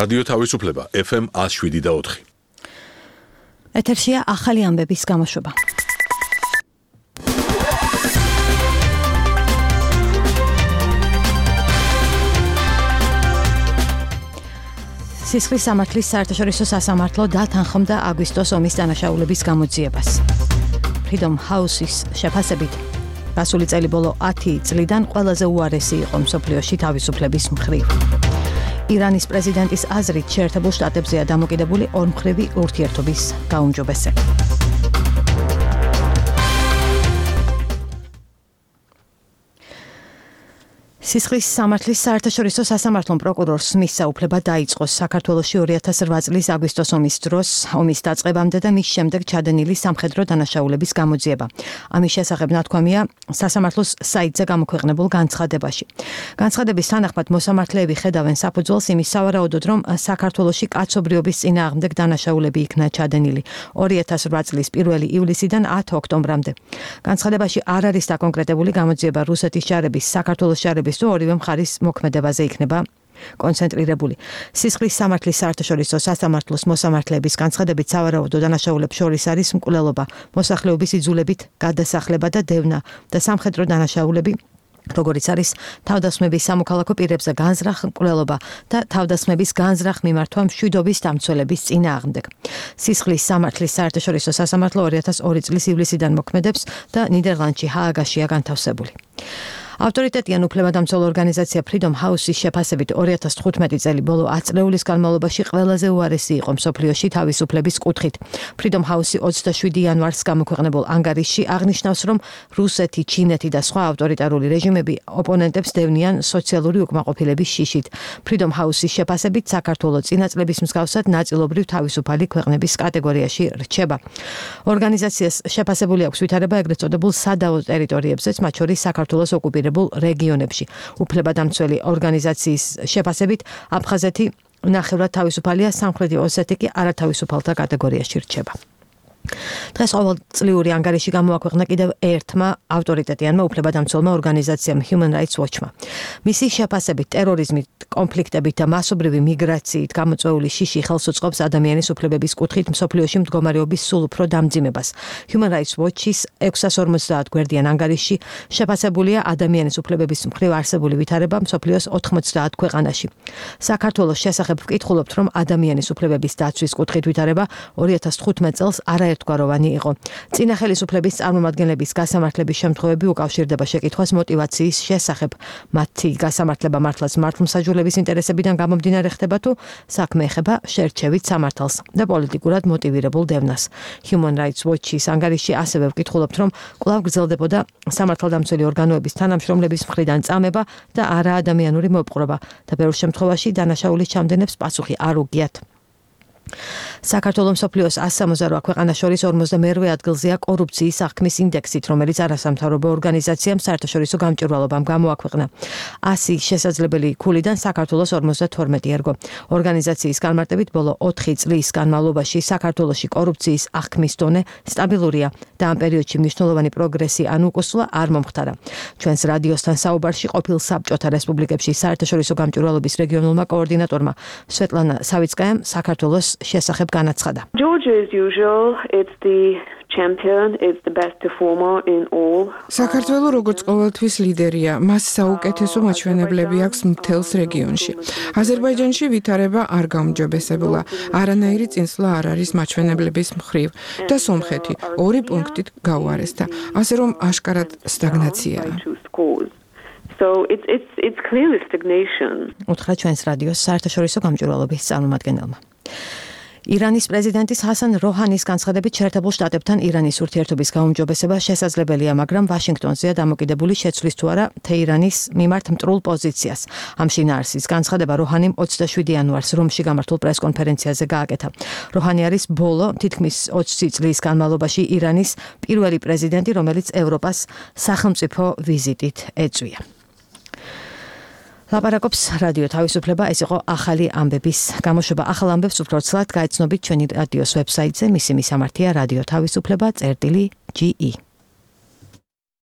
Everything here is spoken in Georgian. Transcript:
რადიო თავისუფლება FM 107.4. ეთერშია ახალი ამბების გამოშვება. სისხლის სამართლის საერთაშორისო სასამართლო დათანხმდა აგვისტოს ომის დანაშაულების გამოძიებას. Freedom House-ის შეფასებით გასული წელი ბოლო 10 წლიდან ყველაზე უარესი იყო მსოფლიოში თავისუფლების მხრივ. ირანის პრეზიდენტის აზრით შეერთებულ შტატებზეა დამოკიდებული ორმხრივი ურთიერთობის გაუმჯობესება. სისხლის სამართლის საერთაშორისო სასამართლომ პროკურორს მისცა უფლება დაიწყოს საქართველოში 2008 წლის აგვისტოს ომის დროს ომის დაწყებამდე და მის შემდეგ ჩადენილი სამხედრო დანაშაულების გამოძიება. ამის შესახებ ნათქვამია სასამართლოს საიტზე გამოქვეყნებულ განცხადებაში. განცხადების თანახმად მოსამართლეები ხედავენ საფუძველს იმის სავარაუდოდ, რომ საქართველოში კაცობრიობის წინააღმდეგ დანაშაულები იქნა ჩადენილი 2008 წლის 1 ივლისიდან 10 ოქტომბრამდე. განცხადებაში არ არის დაკონკრეტებული გამოძიება რუსეთის ჯარების საქართველოს ჯარების ორივე მხარის მოქმედებაზე იქნება კონცენტრირებული. სისხლის სამართლის საერთაშორისო სასამართლოს მოსამართლეების განცხადებით სავარაუდო დანაშაულებს შორის არის მკვლელობა, მოსახლეობის იძულებით გადასახლება და დევნა და სამხედრო დანაშაულები, როგორიც არის თავდასხმების სამოქალაქო პირებზე განზრახ მკვლელობა და თავდასხმების განზრახ მიმართვა მშვიდობის დამცველების წინააღმდეგ. სისხლის სამართლის საერთაშორისო სასამართლო 2002 წლის ივლისიდან მოქმედებს და ნიდერლანდში ჰააგაშია განთავსებული. ავტორიტეტიან უფლებადამცველ ორგანიზაცია Freedom House-ის შეფასებით 2015 წელი ბოლო 10 წლეულის განმავლობაში ყველაზე უარესი იყო მსოფლიოში თავისუფლების კუთხით. Freedom House-ი 27 იანვარს გამოქვეყნებულ ანგარიშში აღნიშნავს, რომ რუსეთი, ჩინეთი და სხვა ავტორიტარული რეჟიმები ოპონენტებს დევნიან სოციალური უკმაყოფილების შიშით. Freedom House-ის შეფასებით საქართველოს წინა წლების მსგავსად ნაწილობრივ თავისუფალი ქვეყნების კატეგორიაში რჩება. ორგანიზაციას შეფასებული აქვს ვითარება ეგრეთ წოდებულ სადავო ტერიტორიებზეც, მათ შორის საქართველოს ოკუპირებულ რეგიონებში. უფლებადამცველი ორგანიზაციის შეფასებით აფხაზეთი ნახევრად თავისუფალია, სამხრეთი ოსეთი კი არათავისუფალთა კატეგორიაში რჩება. დღეს ყოველწლიური ანგარიში გამოაქვეყნა კიდევ ერთმა ავტორიტეტიანმა უფლებადამცველმა ორგანიზაციამ Human Rights Watch-მა. მისი შეფასებით ტერორიზმით, კონფლიქტებით და მასობრივი მიგრაციით გამოწვეული შიში ხელს უწყობს ადამიანის უფლებების კუთხით მსოფლიოში მდგომარეობის სულ უფრო დამძიმებას. Human Rights Watch-ის 650 გვერდიან ანგარიში შეფასებულია ადამიანის უფლებების მხრივ არსებული ვითარება მსოფლიოს 90 ქვეყანაში. საქართველოს შესახებ ვკითხულობთ, რომ ადამიანის უფლებების დაცვის კუთხით ვითარება 2015 წელს ერთგვაროვანი იყო. წინა ხელისუფლების წარმომადგენლების გასამართლების შემთხვევები უკავშირდება შეკითხვას მოტივაციის შესახებ. მათი გასამართლება მართლაც მართლმსაჯულების ინტერესებიდან გამომდინარე ხდება თუ საქმე ეხება შერჩევით სამართალს და პოლიტიკურად მოტივირებულ დევნას. Human Rights Watch-ის ანგარიში ასევე ვკითხულობთ, რომ კვლავ გრძელდებოდა სამართალდამცველი ორგანოების თანამშრომლების მხრიდან წამება და არაადამიანური მოპყრობა და ბევრ შემთხვევაში დანაშაულის ჩამდენებს პასუხი არ უგიათ. საქართველოს მსოფლიოს 168 ქვეყანას შორის 42 ადგილზეა კორუფციის აღქმის ინდექსით, რომელიც არასამთავრობო ორგანიზაციამ საერთაშორისო გამჭვირვალობამ გამოაქვეყნა. 100 შესაძლებელი ქულიდან საქართველოს 52 ერგო. ორგანიზაციის განმარტებით ბოლო 4 წლის განმავლობაში საქართველოში კორუფციის აღქმის დონე სტაბილურია და ამ პერიოდში მნიშვნელოვანი პროგრესი ან უკუსვლა არ მომხდარა. ჩვენს რადიოსთან საუბარში ყოფილ საბჭოთა რესპუბლიკებში საერთაშორისო გამჭვირვალობის რეგიონულმა координаტორმა სვეტლანა სავიცკაიამ საქართველოს შესახებ განაცხადა. Georgia as usual, it's the champion, it's the best performer in all. საქართველოს როგორც ყოველთვის ლიდერია, მას საუკეთესო მაჩვენებლები აქვს მთელს რეგიონში. აზერბაიჯანში ვითარება არ გაუმჯობესებულა, არანაირი წინსვლა არ არის მაჩვენებლების მხრივ და სომხეთი 2 პუნქტით გაუარესდა, ასე რომ აშკარად სტაგნაციაა. So it's clearly stagnation. უთხრა ჩვენს რადიოს საერთაშორისო გამჭვირვალობის წარმომადგენელმა. ირანის პრეზიდენტის ჰასან როჰანის განცხადებით შეერთებულ შტატებთან ირანის ურთიერთობის გაუმჯობესება შესაძლებელია, მაგრამ ვაშინგტონზეა დამოკიდებული შეცვლის თუ არა თეირანის მიმართ მტრულ პოზიციას. ამ შინაარსის განცხადება როჰანიმ 27 იანვარს რომში გამართულ პრესკონფერენციაზე გააკეთა. როჰანი არის ბოლო თითქმის 20 წლის განმავლობაში ირანის პირველი პრეზიდენტი, რომელიც ევროპას სახელმწიფო ვიზიტით ეწვია. ლაპარაკობს რადიო თავისუფლება, ეს იყო ახალი ამბების გამოშვება. ახალ ამბებს უფრო ცლად გაეცნობით ჩვენი რადიოს ვებსაიტზე, მისი მისამართია რადიო თავისუფლება.ge